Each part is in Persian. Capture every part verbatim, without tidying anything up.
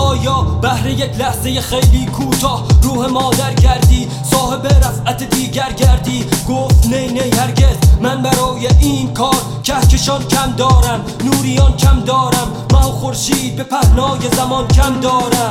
آیا بهر یک لحظه خیلی کوتاه روح مادر گردی، صاحب رفعت دیگر گردی؟ گفت نه نه هرگز، من برای این کار کهکشان کم دارم، نوریان کم دارم، من خورشید به پهنای زمان کم دارم.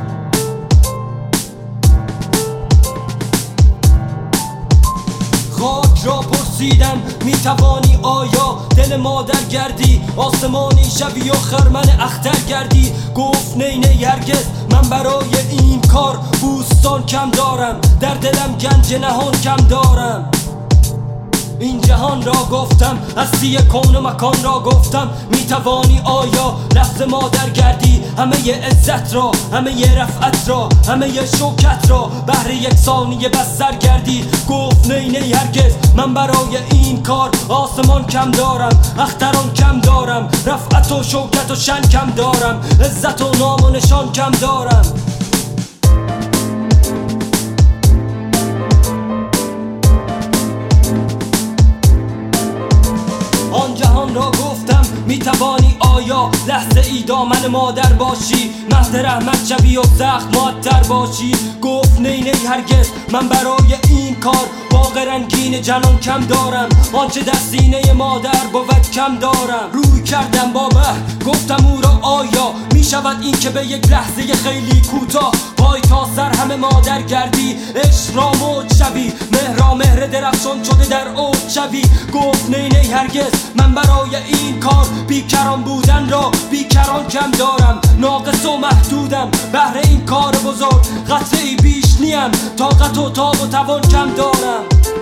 خاک را پرسیدم میتوانی آیا دل مادر گردی، آسمانی شبی و خرمن اختر گردی؟ گفت نه نه هرگز، من برای این کار بوستان کم دارم، در دلم گنج نهان کم دارم. این جهان را گفتم، هستی کون و مکان را گفتم، میتوانی آیا لحظه مادر گردی؟ همه ی عزت را، همه ی رفعت را، همه ی شوکت را بهر یک ثانیه بس سر گردی. گفت نه نه هرگز، من برای این کار آسمان کم دارم، اختران کم دارم، رفعت و شوکت و شن کم دارم، عزت و نام و نشان کم دارم. آن جهان را گفتم میتوانی آیا لحظه ای دامن مادر باشی، مهد رحمت شوی و زخم معطر باشی؟ گفت نه نه هرگز، من برای این کار باغ رنگین جنان کم دارم، آنچه در سینه مادر بود کم دارم. روی کردم با مهد گفتم او را آیا میشود این که به یک لحظه خیلی کوتاه پای تا سر همه مادر گردی، عشق را موج شوی، مهر را مهر درخشان شده در اوج شوی؟ گفت نه نه هرگز، من برای این کار بیکران بودن را بیکران کم دارم، ناقص و محدودم بهر این کار بزرگ، قطره ای بیش نیم، طاقت و تاب و توان کم دارم.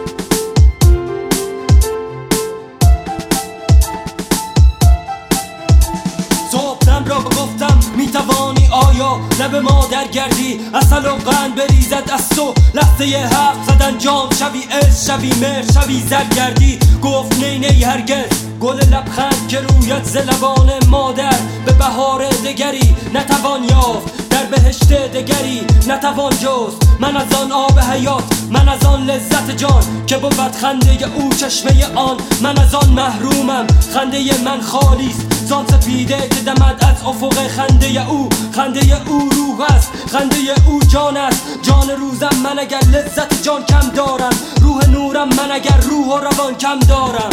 صبحم را گفتم میتوانی آیا لب مادر گردی، عسل و قند بریزد از تو، لحظه حرف زدن جام شوی، عشق شوی، مهر شوی، زر گردی؟ گفت نه نه هرگز، گل لبخند که رویت ز لبان مادر به بهار دگری نتوان یافت، در بهشت دگری نتوان جست. من از آن آب حیات، من از آن لذت جان که بود خنده او چشمه آن، من از آن محرومم، خنده من خالیست زان سپیده که دمد از افق خنده او. خنده او روح است، خنده او جان است، جان روزم من اگر لذت جان کم دارم، روح نورم من اگر روح و روان کم دارم.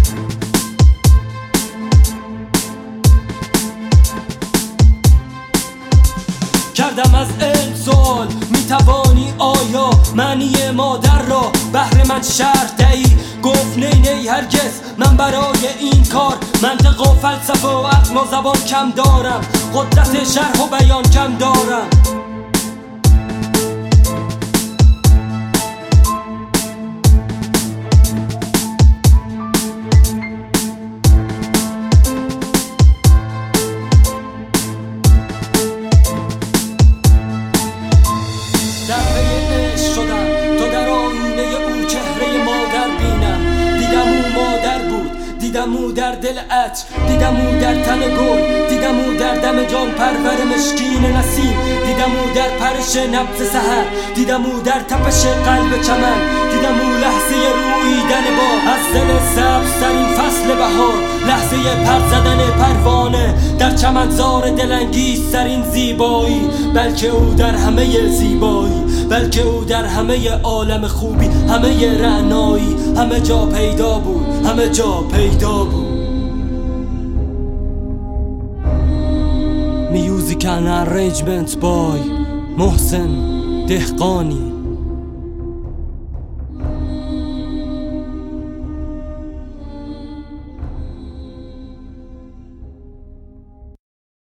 کردم از علم سوال میتوانی آیا معنی مادر را بهر من شرح دهی؟ گفت نه نه هرگز، من برای این کار منطق و فلسفه و عقل و زبان کم دارم، قدرت شرح و بیان کم دارم. در پی عشق شدم تا در آینه او چهره مادر بینم، دیدم او مادر بود، دیدم او در دل عطر، دیدم او در تن گل، دیدم او در دم جان پرور مشکین نسیم، دیدم او در پرش نبض سحر، دیدم او در تپش قلب چمن، دیدم او لحظه روییدن با از دل سبزترین فصل بهار، لحظه پر زدن پروانه در چمنزار دلانگیزترین زیبایی، بلکه او در همه زیبایی، بلکه او در همه عالم خوبی، همه رعنایی، همه جا پیدا بود، همه جا پیدا بود. Music and arrangement by محسن دهقانی.